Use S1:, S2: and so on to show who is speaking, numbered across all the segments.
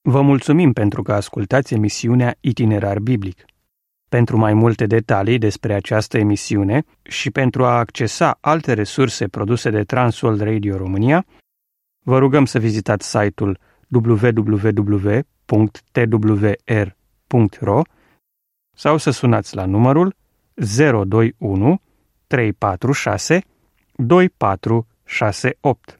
S1: Vă mulțumim pentru că ascultați emisiunea Itinerar Biblic. Pentru mai multe detalii despre această emisiune și pentru a accesa alte resurse produse de Transworld Radio România, vă rugăm să vizitați site-ul www.twr.ro sau să sunați la numărul 021 346 2468.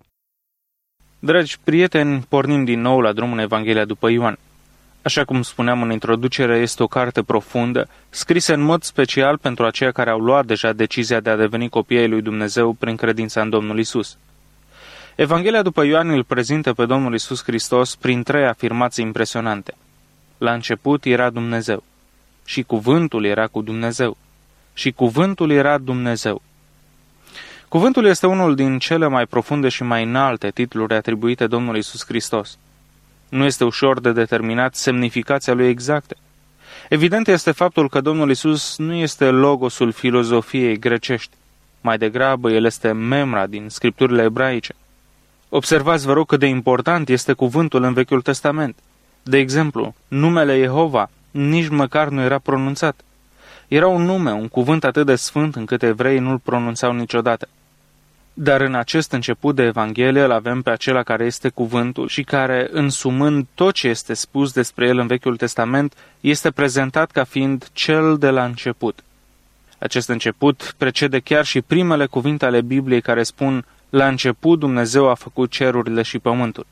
S2: Dragi prieteni, pornim din nou la drum în Evanghelia după Ioan. Așa cum spuneam în introducere, este o carte profundă, scrisă în mod special pentru aceia care au luat deja decizia de a deveni copii ai lui Dumnezeu prin credința în Domnul Isus. Evanghelia după Ioan îl prezintă pe Domnul Isus Hristos prin 3 afirmații impresionante. La început era Dumnezeu, și cuvântul era cu Dumnezeu, și cuvântul era Dumnezeu. Cuvântul este unul din cele mai profunde și mai înalte titluri atribuite Domnului Isus Hristos. Nu este ușor de determinat semnificația lui exactă. Evident este faptul că Domnul Isus nu este logosul filozofiei grecești. Mai degrabă, el este memra din scripturile ebraice. Observați, vă rog, cât de important este cuvântul în Vechiul Testament. De exemplu, numele Jehova nici măcar nu era pronunțat. Era un nume, un cuvânt atât de sfânt încât evreii nu-l pronunțau niciodată. Dar în acest început de Evanghelie îl avem pe acela care este cuvântul și care, însumând tot ce este spus despre el în Vechiul Testament, este prezentat ca fiind cel de la început. Acest început precede chiar și primele cuvinte ale Bibliei care spun: la început Dumnezeu a făcut cerurile și pământul.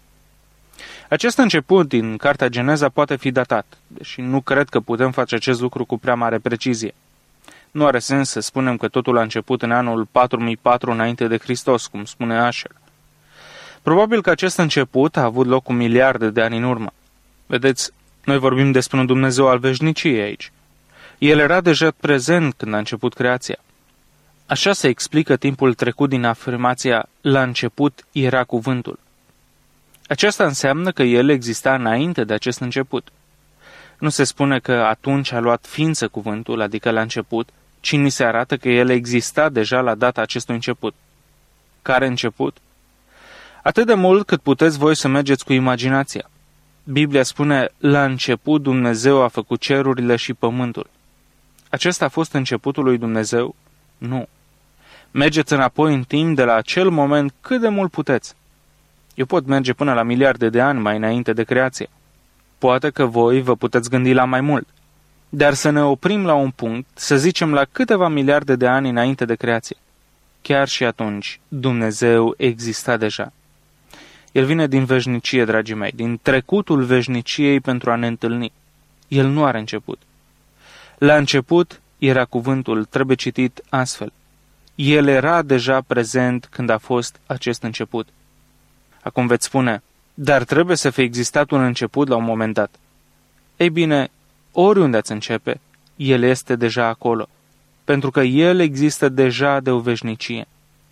S2: Acest început din Cartea Geneza poate fi datat, deși nu cred că putem face acest lucru cu prea mare precizie. Nu are sens să spunem că totul a început în anul 4004 înainte de Hristos, cum spune Asher. Probabil că acest început a avut loc 1 miliarde de ani în urmă. Vedeți, noi vorbim despre un Dumnezeu al veșniciei aici. El era deja prezent când a început creația. Așa se explică timpul trecut din afirmația la început era cuvântul. Aceasta înseamnă că el exista înainte de acest început. Nu se spune că atunci a luat ființă cuvântul, adică la început, ci ni se arată că el exista deja la data acestui început. Care început? Atât de mult cât puteți voi să mergeți cu imaginația. Biblia spune: la început Dumnezeu a făcut cerurile și pământul. Acesta a fost începutul lui Dumnezeu? Nu. Mergeți înapoi în timp de la acel moment cât de mult puteți. Eu pot merge până la miliarde de ani mai înainte de creație. Poate că voi vă puteți gândi la mai mult. Dar să ne oprim la un punct, să zicem la câteva miliarde de ani înainte de creație. Chiar și atunci, Dumnezeu exista deja. El vine din veșnicie, dragii mei, din trecutul veșniciei pentru a ne întâlni. El nu are început. La început era cuvântul, trebuie citit astfel: el era deja prezent când a fost acest început. Acum veți spune: dar trebuie să fie existat un început la un moment dat. Ei bine, oriunde ați începe, el este deja acolo, pentru că el există deja de o veșnicie.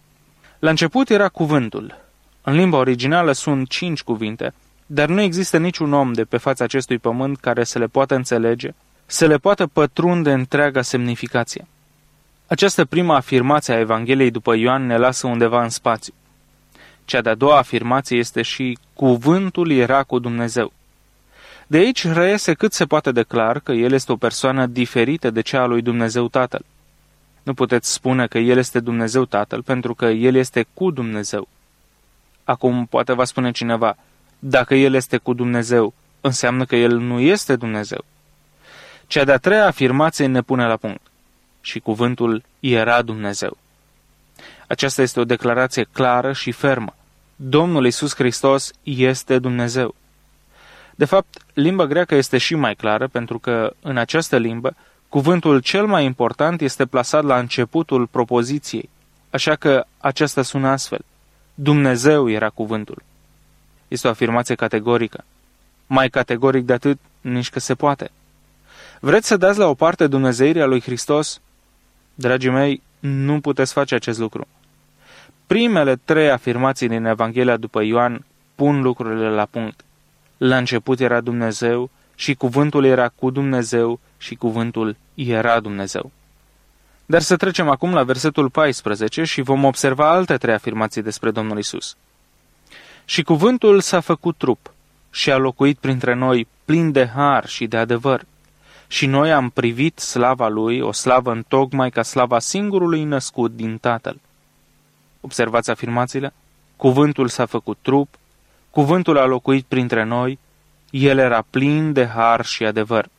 S2: La început era cuvântul. În limba originală sunt 5 cuvinte, dar nu există niciun om de pe fața acestui pământ care să le poată înțelege, să le poată pătrunde întreaga semnificație. Această prima afirmație a Evangheliei după Ioan ne lasă undeva în spațiu. Cea de-a doua afirmație este și cuvântul era cu Dumnezeu. De aici reiese cât se poate de clar că el este o persoană diferită de cea a lui Dumnezeu Tatăl. Nu puteți spune că el este Dumnezeu Tatăl pentru că el este cu Dumnezeu. Acum poate va spune cineva: dacă el este cu Dumnezeu, înseamnă că el nu este Dumnezeu. Cea de-a treia afirmație ne pune la punct. Și cuvântul era Dumnezeu. Aceasta este o declarație clară și fermă. Domnul Iisus Hristos este Dumnezeu. De fapt, limba greacă este și mai clară pentru că, în această limbă, cuvântul cel mai important este plasat la începutul propoziției, așa că aceasta sună astfel: Dumnezeu era cuvântul. Este o afirmație categorică. Mai categoric de atât, nici că se poate. Vreți să dați la o parte dumnezeirea lui Hristos? Dragii mei, nu puteți face acest lucru. Primele 3 afirmații din Evanghelia după Ioan pun lucrurile la punct. La început era Dumnezeu și cuvântul era cu Dumnezeu și cuvântul era Dumnezeu. Dar să trecem acum la versetul 14 și vom observa alte 3 afirmații despre Domnul Isus. Și cuvântul s-a făcut trup și a locuit printre noi plin de har și de adevăr. Și noi am privit slava lui, o slavă întocmai ca slava singurului născut din Tatăl. Observați afirmațiile? Cuvântul s-a făcut trup, cuvântul a locuit printre noi, el era plin de har și adevăr.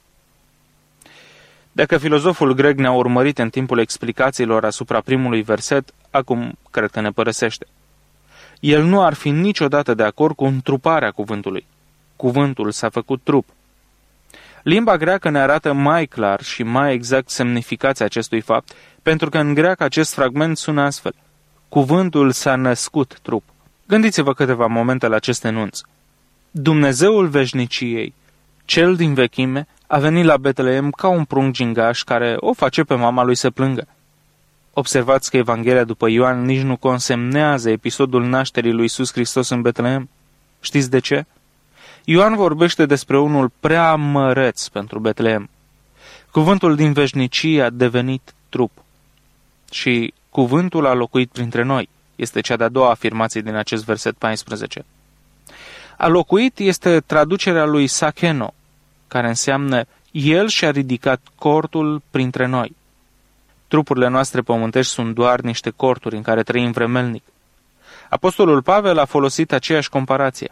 S2: Dacă filozoful grec ne-a urmărit în timpul explicațiilor asupra primului verset, acum cred că ne părăsește. El nu ar fi niciodată de acord cu întruparea cuvântului. Cuvântul s-a făcut trup. Limba greacă ne arată mai clar și mai exact semnificația acestui fapt, pentru că în greacă acest fragment sună astfel: cuvântul s-a născut trup. Gândiți-vă câteva momente la acest enunț. Dumnezeul veșniciei, cel din vechime, a venit la Betleem ca un prunc gingaș care o face pe mama lui să plângă. Observați că Evanghelia după Ioan nici nu consemnează episodul nașterii lui Iisus Hristos în Betleem. Știți de ce? Ioan vorbește despre unul prea măreț pentru Betleem. Cuvântul din veșnicie a devenit trup. Și cuvântul a locuit printre noi. Este cea de-a doua afirmație din acest verset 14. A locuit este traducerea lui sakeno, care înseamnă el și-a ridicat cortul printre noi. Trupurile noastre pământești sunt doar niște corturi în care trăim vremelnic. Apostolul Pavel a folosit aceeași comparație.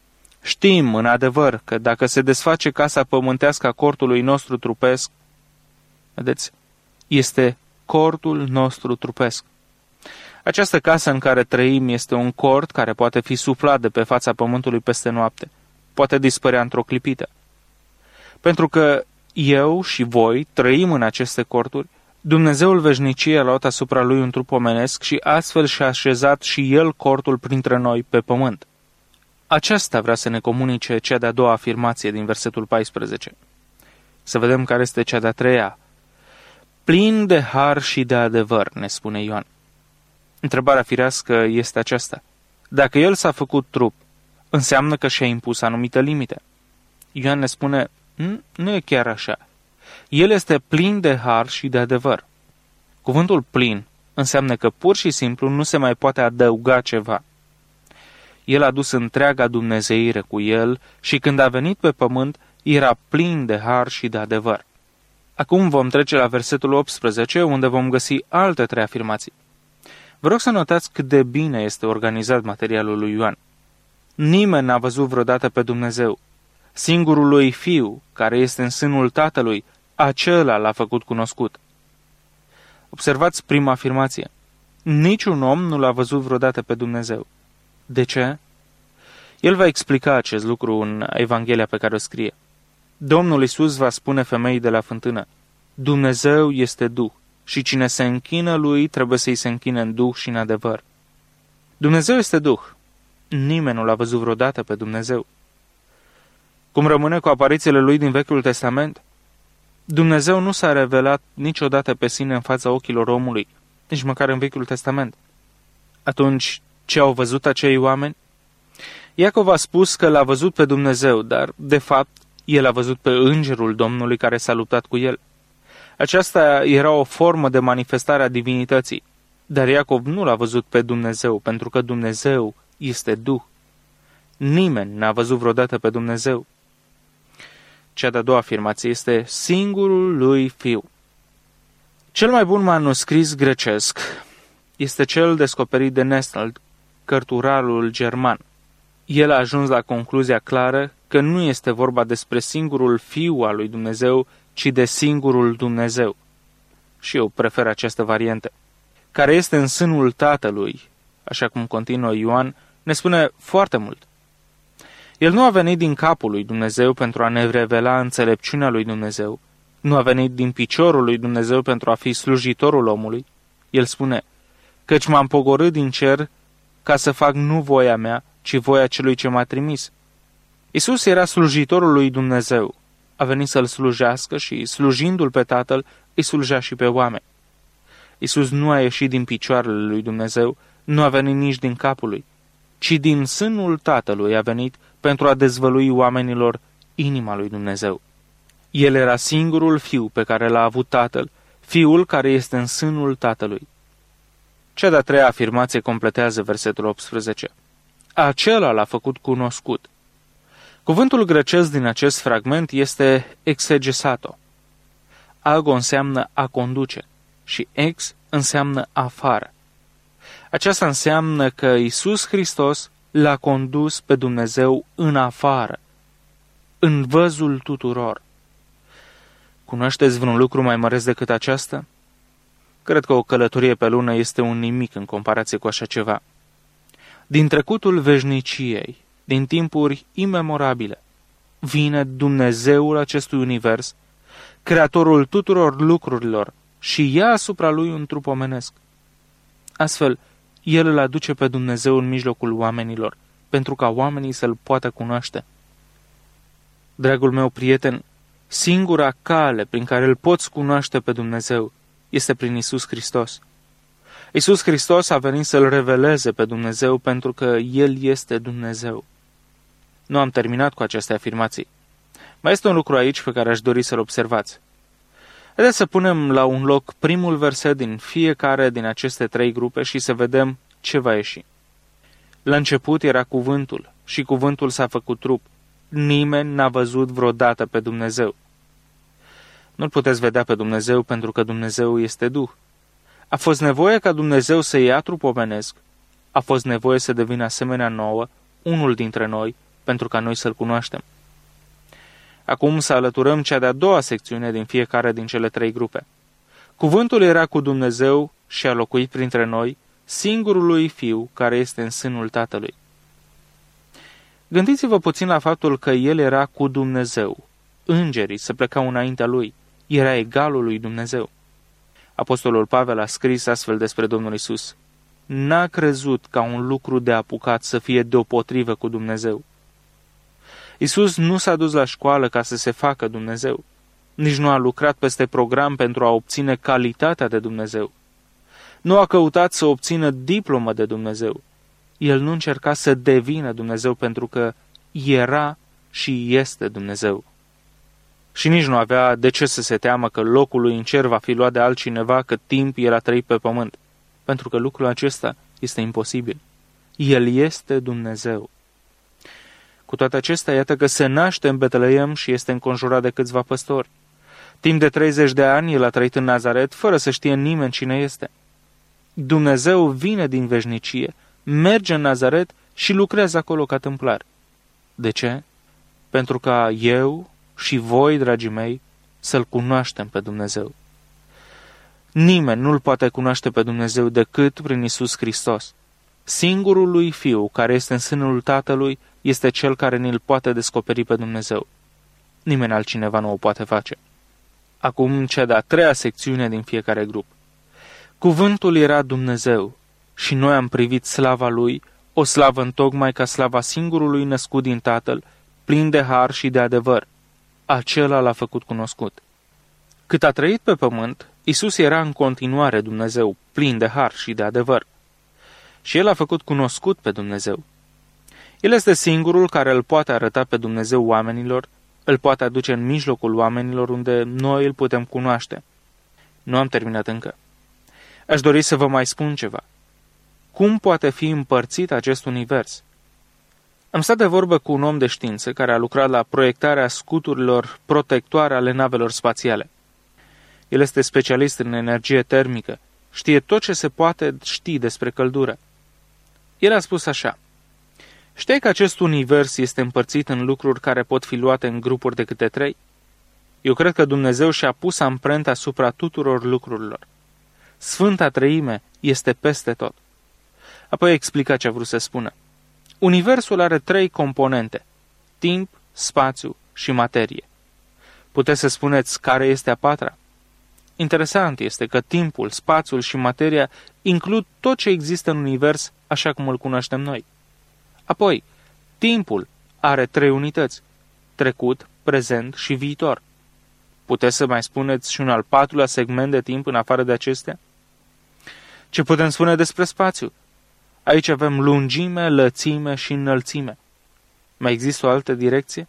S2: Știm, în adevăr, că dacă se desface casa pământească a cortului nostru trupesc, vedeți, este cortul nostru trupesc. Această casă în care trăim este un cort care poate fi suflat de pe fața pământului peste noapte, poate dispărea într-o clipită. Pentru că eu și voi trăim în aceste corturi, Dumnezeul veșniciei a luat asupra lui un trup omenesc și astfel și-a așezat și el cortul printre noi pe pământ. Aceasta vrea să ne comunice cea de-a doua afirmație din versetul 14. Să vedem care este cea de-a treia. Plin de har și de adevăr, ne spune Ioan. Întrebarea firească este aceasta. Dacă el s-a făcut trup, înseamnă că și-a impus anumite limite. Ioan ne spune, nu e chiar așa. El este plin de har și de adevăr. Cuvântul plin înseamnă că pur și simplu nu se mai poate adăuga ceva. El a dus întreaga dumnezeire cu el și când a venit pe pământ, era plin de har și de adevăr. Acum vom trece la versetul 18, unde vom găsi alte trei afirmații. Vă rog să notați cât de bine este organizat materialul lui Ioan. Nimeni n-a văzut vreodată pe Dumnezeu. Singurul lui Fiu, care este în sânul Tatălui, acela l-a făcut cunoscut. Observați prima afirmație. Niciun om nu l-a văzut vreodată pe Dumnezeu. De ce? El va explica acest lucru în Evanghelia pe care o scrie. Domnul Iisus va spune femeii de la fântână, Dumnezeu este Duh și cine se închină lui trebuie să-i se închine în Duh și în adevăr. Dumnezeu este Duh. Nimeni nu l-a văzut vreodată pe Dumnezeu. Cum rămâne cu aparițiile lui din Vechiul Testament? Dumnezeu nu s-a revelat niciodată pe sine în fața ochilor omului, nici măcar în Vechiul Testament. Atunci, ce au văzut acei oameni? Iacov a spus că l-a văzut pe Dumnezeu, dar, de fapt, el a văzut pe îngerul Domnului care s-a luptat cu el. Aceasta era o formă de manifestare a divinității, dar Iacov nu l-a văzut pe Dumnezeu, pentru că Dumnezeu este Duh. Nimeni n-a văzut vreodată pe Dumnezeu. Cea de-a doua afirmație este singurul lui Fiu. Cel mai bun manuscris grecesc este cel descoperit de Nestle, cărturarul german. El a ajuns la concluzia clară că nu este vorba despre singurul Fiu al lui Dumnezeu, ci de singurul Dumnezeu. Și eu prefer această variantă. Care este în sânul Tatălui, așa cum continuă Ioan, ne spune foarte mult. El nu a venit din capul lui Dumnezeu pentru a ne revela înțelepciunea lui Dumnezeu. Nu a venit din piciorul lui Dumnezeu pentru a fi slujitorul omului. El spune, căci m-am pogorât din cer ca să fac nu voia mea, ci voia celui ce m-a trimis. Iisus era slujitorul lui Dumnezeu. A venit să-L slujească și, slujindu-L pe Tatăl, îi slujea și pe oameni. Iisus nu a ieșit din picioarele lui Dumnezeu, nu a venit nici din capul lui, ci din sânul Tatălui a venit pentru a dezvălui oamenilor inima lui Dumnezeu. El era singurul Fiu pe care l-a avut Tatăl, Fiul care este în sânul Tatălui. Cea de-a treia afirmație completează versetul 18. Acela l-a făcut cunoscut. Cuvântul grecesc din acest fragment este exegesato. Ago înseamnă a conduce și ex înseamnă afară. Aceasta înseamnă că Iisus Hristos l-a condus pe Dumnezeu în afară, în văzul tuturor. Cunoașteți vreun lucru mai măreț decât aceasta? Cred că o călătorie pe lună este un nimic în comparație cu așa ceva. Din trecutul veșniciei, din timpuri imemorabile, vine Dumnezeul acestui univers, creatorul tuturor lucrurilor, și ia asupra lui un trup omenesc. Astfel, El îl aduce pe Dumnezeu în mijlocul oamenilor, pentru ca oamenii să-L poată cunoaște. Dragul meu prieten, singura cale prin care îl poți cunoaște pe Dumnezeu este prin Iisus Hristos. Iisus Hristos a venit să-L reveleze pe Dumnezeu pentru că El este Dumnezeu. Nu am terminat cu aceste afirmații. Mai este un lucru aici pe care aș dori să-l observați. Haideți să punem la un loc primul verset din fiecare din aceste 3 grupe și să vedem ce va ieși. La început era cuvântul și cuvântul s-a făcut trup. Nimeni n-a văzut vreodată pe Dumnezeu. Nu-L puteți vedea pe Dumnezeu pentru că Dumnezeu este Duh. A fost nevoie ca Dumnezeu să ia trup omenesc. A fost nevoie să devină asemenea nouă, unul dintre noi, pentru ca noi să-L cunoaștem. Acum să alăturăm cea de-a doua secțiune din fiecare din cele 3 grupe. Cuvântul era cu Dumnezeu și a locuit printre noi, singurului Fiu care este în sânul Tatălui. Gândiți-vă puțin la faptul că El era cu Dumnezeu. Îngerii se plecau înaintea Lui. Era egalul lui Dumnezeu. Apostolul Pavel a scris astfel despre Domnul Iisus: N-a crezut ca un lucru de apucat să fie deopotrivă cu Dumnezeu. Iisus nu s-a dus la școală ca să se facă Dumnezeu. Nici nu a lucrat peste program pentru a obține calitatea de Dumnezeu. Nu a căutat să obțină diplomă de Dumnezeu. El nu încerca să devină Dumnezeu pentru că era și este Dumnezeu. Și nici nu avea de ce să se teamă că locul lui în cer va fi luat de altcineva cât timp el a trăit pe pământ, pentru că lucrul acesta este imposibil. El este Dumnezeu. Cu toate acestea, iată că se naște în Betleem și este înconjurat de câțiva păstori. Timp de 30 de ani, el a trăit în Nazaret, fără să știe nimeni cine este. Dumnezeu vine din veșnicie, merge în Nazaret și lucrează acolo ca tâmplar. De ce? Pentru ca eu și voi, dragii mei, să-L cunoaștem pe Dumnezeu. Nimeni nu-L poate cunoaște pe Dumnezeu decât prin Iisus Hristos. Singurul lui Fiu, care este în sânul Tatălui, este Cel care ne-L poate descoperi pe Dumnezeu. Nimeni altcineva nu o poate face. Acum, cea de-a 3-a secțiune din fiecare grup. Cuvântul era Dumnezeu și noi am privit slava Lui, o slavă întocmai ca slava singurului născut din Tatăl, plin de har și de adevăr. Acela l-a făcut cunoscut. Cât a trăit pe pământ, Iisus era în continuare Dumnezeu, plin de har și de adevăr. Și El a făcut cunoscut pe Dumnezeu. El este singurul care îl poate arăta pe Dumnezeu oamenilor, îl poate aduce în mijlocul oamenilor unde noi îl putem cunoaște. Nu am terminat încă. Aș dori să vă mai spun ceva. Cum poate fi împărțit acest univers? Am stat de vorbă cu un om de știință care a lucrat la proiectarea scuturilor protectoare ale navelor spațiale. El este specialist în energie termică, știe tot ce se poate ști despre căldură. El a spus așa: știi că acest univers este împărțit în lucruri care pot fi luate în grupuri de câte 3? Eu cred că Dumnezeu și-a pus amprenta asupra tuturor lucrurilor. Sfânta Treime este peste tot. Apoi explica ce a vrut să spună. Universul are 3 componente: timp, spațiu și materie. Puteți să spuneți care este a 4-a? Interesant este că timpul, spațiul și materia includ tot ce există în univers așa cum îl cunoaștem noi. Apoi, timpul are 3 unități: trecut, prezent și viitor. Puteți să mai spuneți și un al 4-lea segment de timp în afară de acestea? Ce putem spune despre spațiu? Aici avem lungime, lățime și înălțime. Mai există o altă direcție?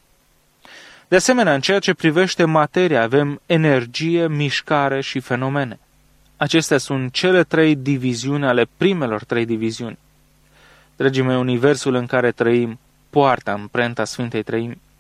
S2: De asemenea, în ceea ce privește materia, avem energie, mișcare și fenomene. Acestea sunt cele 3 diviziuni ale primelor 3 diviziuni. Dragii mei, universul în care trăim poartă amprenta Sfintei Treimi.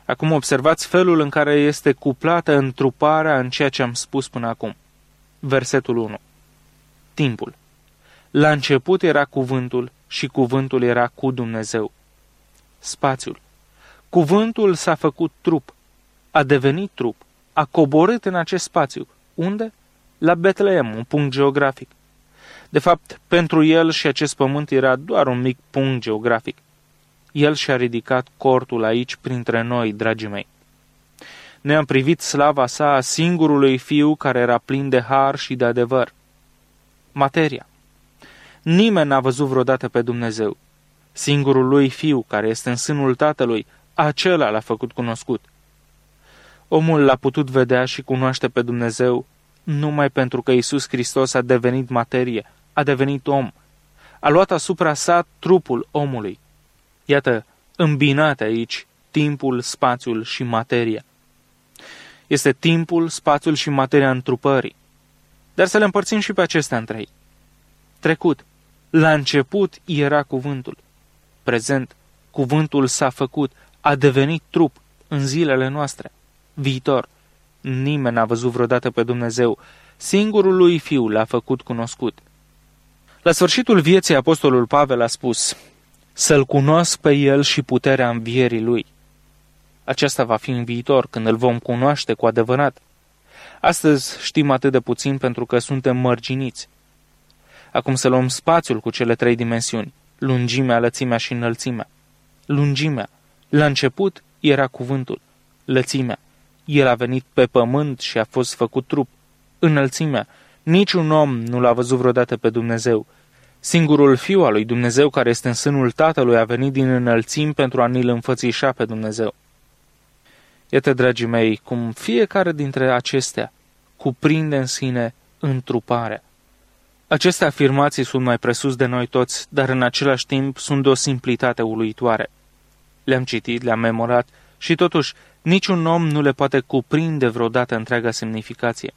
S2: Acum observați felul în care este cuplată întruparea în ceea ce am spus până acum. Versetul 1. Timpul. La început era cuvântul și cuvântul era cu Dumnezeu. Spațiul. Cuvântul s-a făcut trup, a devenit trup, a coborât în acest spațiu. Unde? La Betleem, un punct geografic. De fapt, pentru el și acest pământ era doar un mic punct geografic. El și-a ridicat cortul aici printre noi, dragii mei. Noi am privit slava sa a singurului Fiu care era plin de har și de adevăr. Materia. Nimeni n-a văzut vreodată pe Dumnezeu. Singurul lui Fiu care este în sânul Tatălui, acela l-a făcut cunoscut. Omul l-a putut vedea și cunoaște pe Dumnezeu numai pentru că Iisus Hristos a devenit materie, a devenit om. A luat asupra sa trupul omului. Iată, îmbinate aici timpul, spațiul și materia. Este timpul, spațiul și materia întrupării. Dar să le împărțim și pe acestea în trei. Trecut. La început era cuvântul. Prezent. Cuvântul s-a făcut, a devenit trup în zilele noastre. Viitor. Nimeni n-a văzut vreodată pe Dumnezeu. Singurul lui Fiu l-a făcut cunoscut. La sfârșitul vieții, apostolul Pavel a spus: să-L cunosc pe El și puterea învierii Lui. Aceasta va fi în viitor, când îl vom cunoaște cu adevărat. Astăzi știm atât de puțin pentru că suntem mărginiți. Acum să luăm spațiul cu cele trei dimensiuni: lungimea, lățimea și înălțimea. Lungimea. La început era cuvântul. Lățimea. El a venit pe pământ și a fost făcut trup. Înălțimea. Niciun om nu l-a văzut vreodată pe Dumnezeu. Singurul Fiu al lui Dumnezeu care este în sânul Tatălui a venit din înălțimi pentru a ni-L înfățișa pe Dumnezeu. Iată, dragii mei, cum fiecare dintre acestea cuprinde în sine întruparea. Aceste afirmații sunt mai presus de noi toți, dar în același timp sunt de o simplitate uluitoare. Le-am citit, le-am memorat și totuși niciun om nu le poate cuprinde vreodată întreaga semnificație.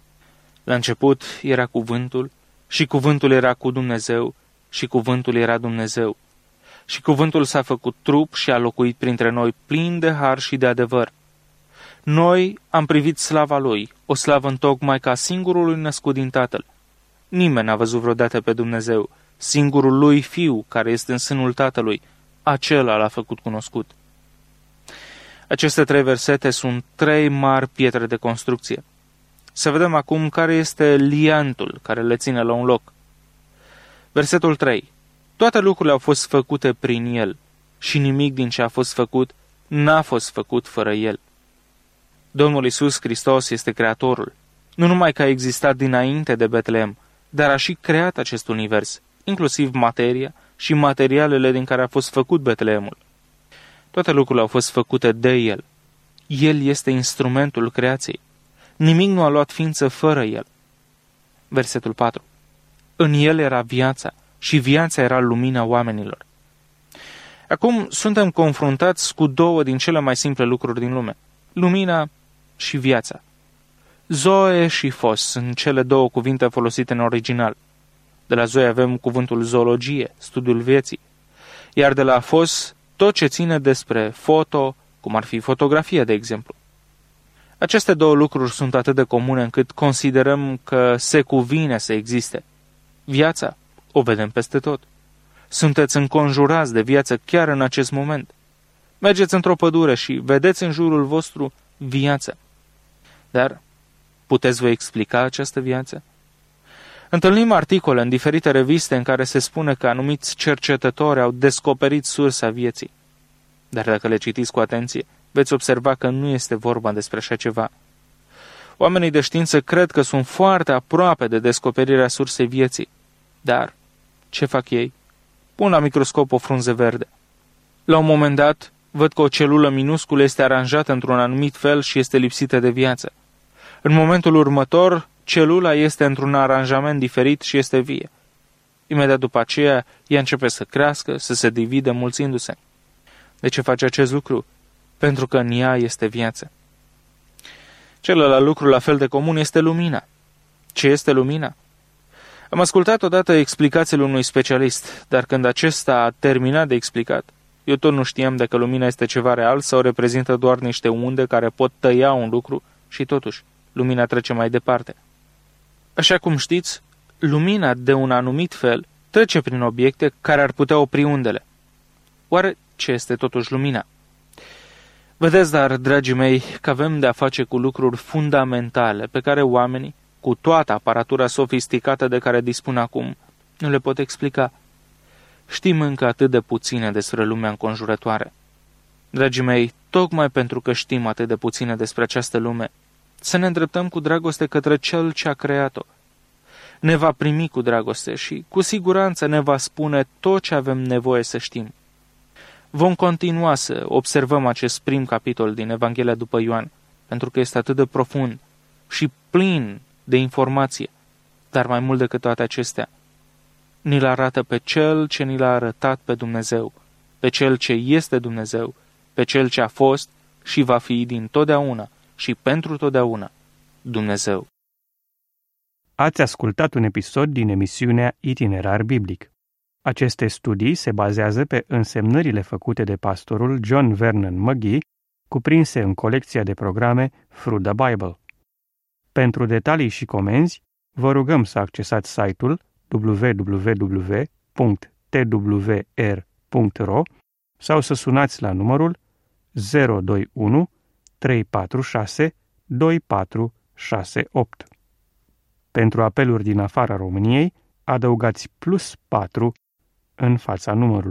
S2: La început era cuvântul și cuvântul era cu Dumnezeu și cuvântul era Dumnezeu. Și cuvântul s-a făcut trup și a locuit printre noi plin de har și de adevăr. Noi am privit slava Lui, o slavă întocmai ca singurului născut din Tatăl. Nimeni n-a văzut vreodată pe Dumnezeu. Singurul Lui Fiu care este în sânul Tatălui, acela l-a făcut cunoscut. Aceste trei versete sunt trei mari pietre de construcție. Să vedem acum care este liantul care le ține la un loc. Versetul 3. Toate lucrurile au fost făcute prin El și nimic din ce a fost făcut n-a fost făcut fără El. Domnul Iisus Hristos este Creatorul. Nu numai că a existat dinainte de Betleem, dar a și creat acest univers, inclusiv materia și materialele din care a fost făcut Betleemul. Toate lucrurile au fost făcute de El. El este instrumentul creației. Nimic nu a luat ființă fără El. Versetul 4. În El era viața și viața era lumina oamenilor. Acum suntem confruntați cu două din cele mai simple lucruri din lume: lumina și viața. Zoe și fos sunt cele două cuvinte folosite în original. De la zoe avem cuvântul zoologie, studiul vieții, iar de la fos tot ce ține despre foto, cum ar fi fotografia, de exemplu. Aceste două lucruri sunt atât de comune încât considerăm că se cuvine să existe. Viața o vedem peste tot. Sunteți înconjurați de viață chiar în acest moment. Mergeți într-o pădure și vedeți în jurul vostru viață. Dar puteți vă explica această viață? Întâlnim articole în diferite reviste în care se spune că anumiți cercetători au descoperit sursa vieții. Dar dacă le citiți cu atenție, veți observa că nu este vorba despre așa ceva. Oamenii de știință cred că sunt foarte aproape de descoperirea sursei vieții. Dar ce fac ei? Pun la microscop o frunză verde. La un moment dat, văd că o celulă minusculă este aranjată într-un anumit fel și este lipsită de viață. În momentul următor, celula este într-un aranjament diferit și este vie. Imediat după aceea, ea începe să crească, să se divide mulțindu-se. De ce face acest lucru? Pentru că în ea este viață. Celălalt lucru la fel de comun este lumina. Ce este lumina? Am ascultat odată explicațiile unui specialist, dar când acesta a terminat de explicat, Eu tot nu știam dacă lumina este ceva real sau reprezintă doar niște unde care pot tăia un lucru și totuși, lumina trece mai departe. Așa cum știți, lumina de un anumit fel trece prin obiecte care ar putea opri undele. Oare ce este totuși lumina? Vedeți, dar, dragii mei, că avem de-a face cu lucruri fundamentale pe care oamenii, cu toată aparatura sofisticată de care dispun acum, nu le pot explica. Știm încă atât de puține despre lumea înconjurătoare. Dragii mei, tocmai pentru că știm atât de puține despre această lume, să ne îndreptăm cu dragoste către Cel ce a creat-o. Ne va primi cu dragoste și, cu siguranță, ne va spune tot ce avem nevoie să știm. Vom continua să observăm acest prim capitol din Evanghelia după Ioan, pentru că este atât de profund și plin de informație, dar mai mult decât toate acestea, ni-l arată pe Cel ce ni l-a arătat pe Dumnezeu, pe Cel ce este Dumnezeu, pe Cel ce a fost și va fi din totdeauna și pentru totdeauna Dumnezeu.
S1: Ați ascultat un episod din emisiunea Itinerar Biblic. Aceste studii se bazează pe însemnările făcute de pastorul John Vernon McGee, cuprinse în colecția de programe Through the Bible. Pentru detalii și comenzi, vă rugăm să accesați site-ul www.twr.ro sau să sunați la numărul 021 346 2468. Pentru apeluri din afara României, adăugați +4 în fața numărului.